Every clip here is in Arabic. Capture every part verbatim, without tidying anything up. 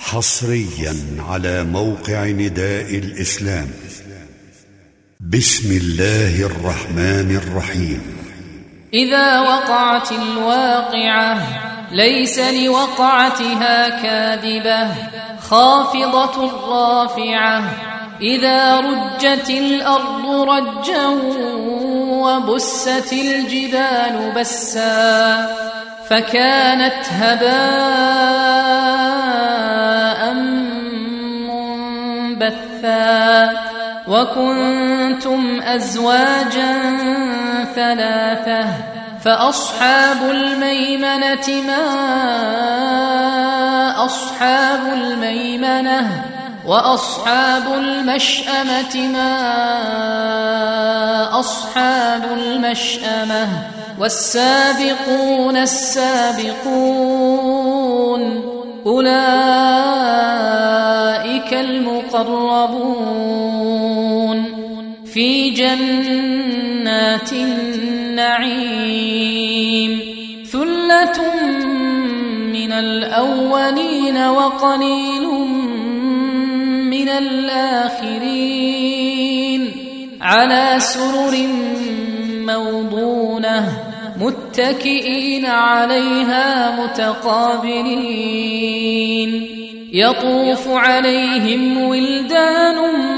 حصريا على موقع نداء الإسلام. بسم الله الرحمن الرحيم. إذا وقعت الواقعة ليس لوقعتها كاذبة خافضة رافعة. إذا رجت الأرض رجا وبست الجبال بسا فكانت هباء منبثا وكنتم أزواجا ثلاثة فأصحاب الميمنة ما أصحاب الميمنة وأصحاب المشأمة ما أصحاب المشأمة والسابقون السابقون أولئك المقربون في جنات النعيم. ثلة من الأولين وقليل من الآخرين على سرر موضونة متكئين عليها متقابلين. يطوف عليهم ولدان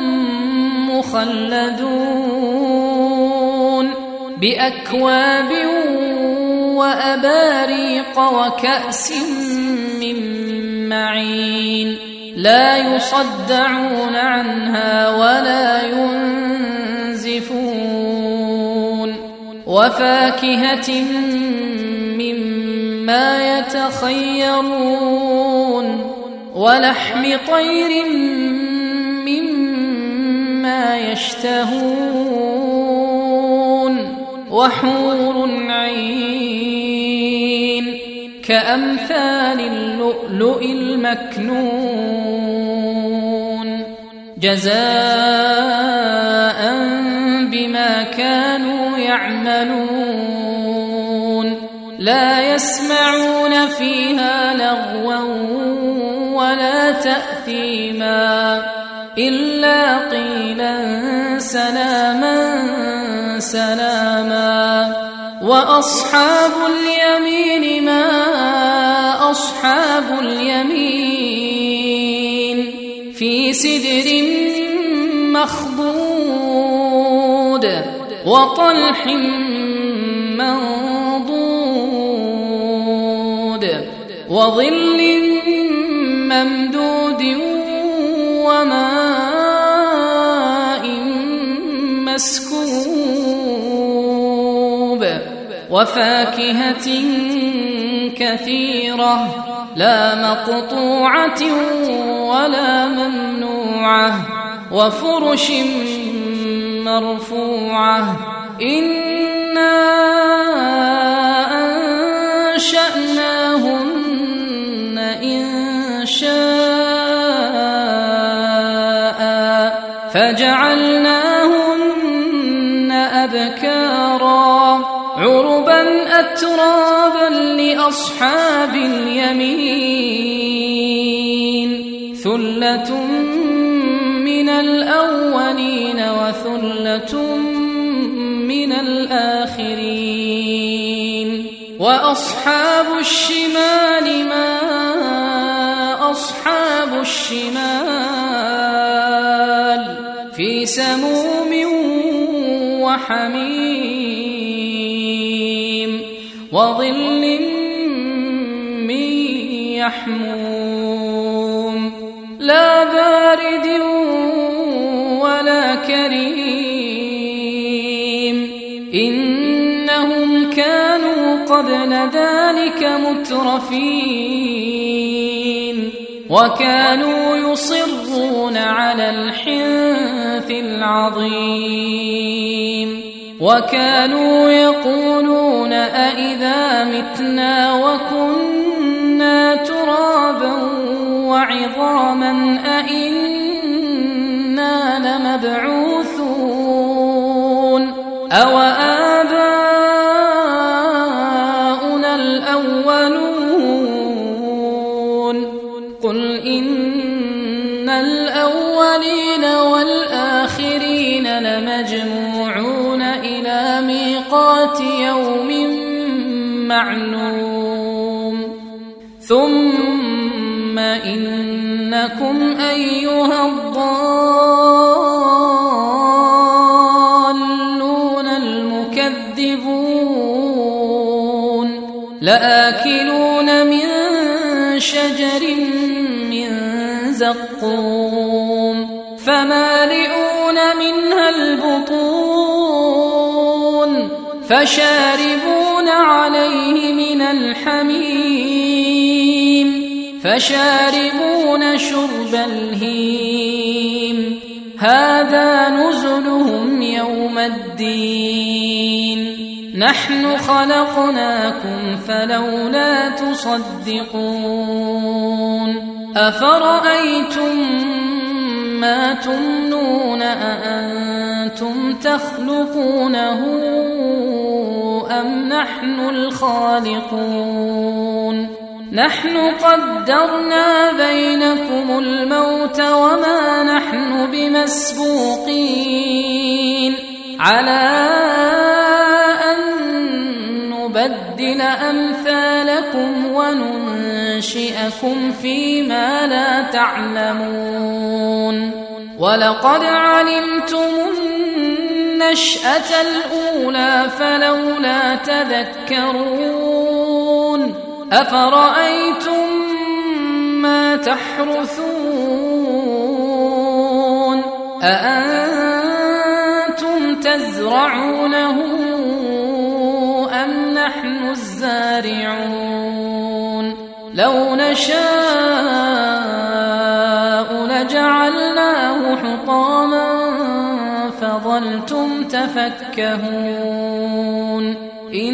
مخلدون بأكواب وأباريق وكأس من معين لا يصدعون عنها ولا ينزفون. وفاكهة مما يتخيرون ولحم طير مما يشتهون وحور عين كأمثال اللؤلؤ المكنون جزاء بما كانوا يعملون. لا يسمعون فيها لغوا ولا تأثيما إلا قيلا سلاما سلاما. وأصحاب اليمين ما أصحاب اليمين في سدر مخضود وطلح منضود وظل ممدود وماء مسكوب وفاكهة كثيرة لا مقطوعة ولا ممنوعة وفرش مرفوعة. إنا أنشأناهن إن شاء فجعلناهن أبكارا عربا أترابا لأصحاب اليمين. ثلة من الأولين وثلة من الآخرين. وأصحاب الشمال ما أصحاب الشمال في سموم وحميم وظل من يحموم لا بارد ولا كريم. إنهم كانوا قبل ذلك مترفين وكانوا يصرون على الحنث العظيم وكانوا يقولون أئذا متنا وكنا ترابا وعظاما أئنا لمبعوثون أو آباؤنا الأولون. قل إن الأولين والآخرين لمجموعون إلى ميقات يوم معلوم ثم إنكم أيها الضالون المكذبون لآكلون من شجر من زقوم فمالئون منها البطون فشاربون عليه من الحميم فشاربون شرب الهيم هذا نزلهم يوم الدين نحن خلقناكم فلولا تصدقون أفرأيتم ما تمنون أأنتم تخلقونه أم نحن الخالقون نحن قدرنا بينكم الموت وما نحن بمسبوقين على أن نبدل أمثالكم وننشئكم فيما لا تعلمون ولقد علمتم النشأة الأولى فلولا تذكرون أفرأيتم ما تحرثون أأنتم تزرعونه أم نحن الزارعون لو نشاء لجعلناه حطاما فظلتم تفكهون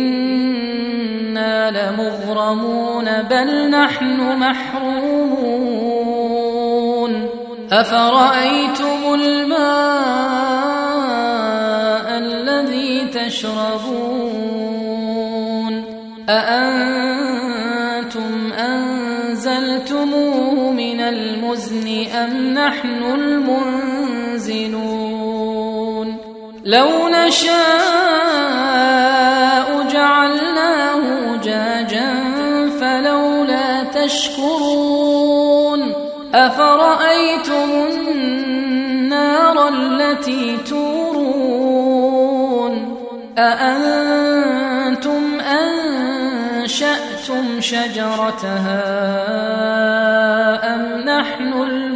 إنا لمغرمون بل نحن محرومون أفرأيتم الماء الذي تشربون أأنتم أنزلتموه من المزن أم نحن المنزلون لو نشاء جعلناه أجاجا فلولا تشكرون أفرأيتم النار التي تورون أأنتم أنشأتم شجرتها أم نحن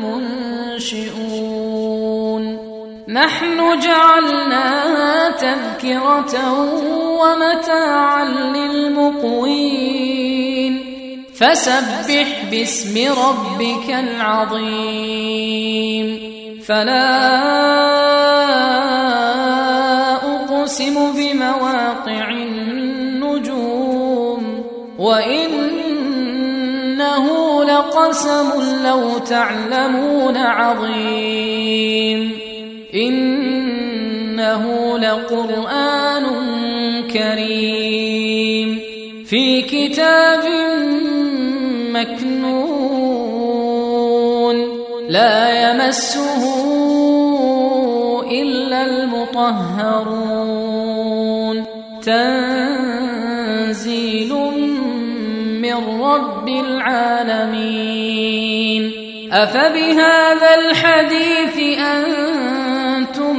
المنشئون نحن جعلناها تذكرة ومتاعا للمقوين فسبح باسم ربك العظيم فلا أقسم بمواقع النجوم وإنه لقسم لو تعلمون عظيم إنه لقرآن كريم في كتاب مكنون لا يمسه إلا المطهرون تنزيل من رب العالمين أفبهذا الحديث أنتم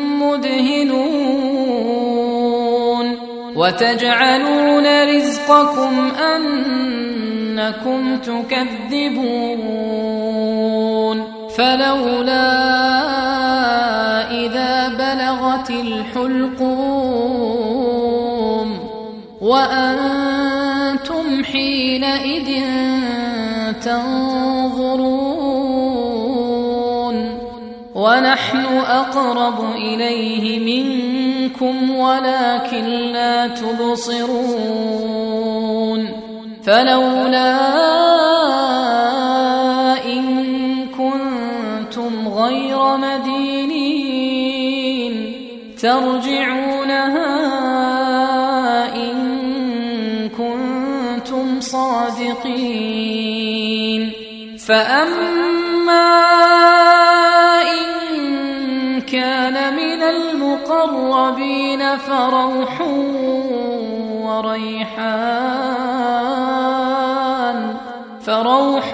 مدهنون وتجعلون رزقكم أنكم تكذبون فلولا إذا بلغت الحلقوم وأنتم حينئذ تنظرون ونحن أقرب إليه منكم ولكن لا تبصرون فلولا إن كنتم غير مدينين ترجعونها إن كنتم صادقين فأما إن كان من المقربين فروح وريحان فروح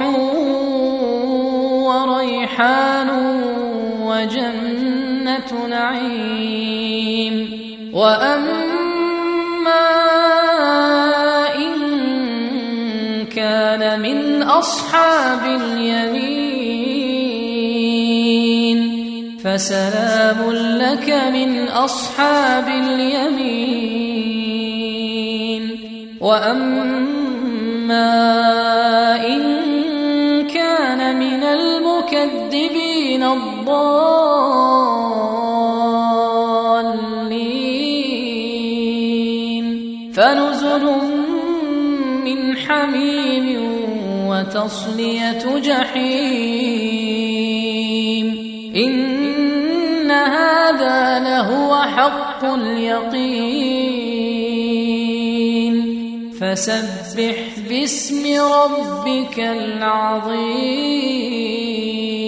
وريحان وجنة نعيم. وأما إن كان من أصحاب اليمين فسلام لك من أصحاب اليمين. وأما إن كان من المكذبين الضالين فنزل من حميم وتصلية جحيم. إن هذا لهو حق اليقين. فسبح باسم ربك العظيم.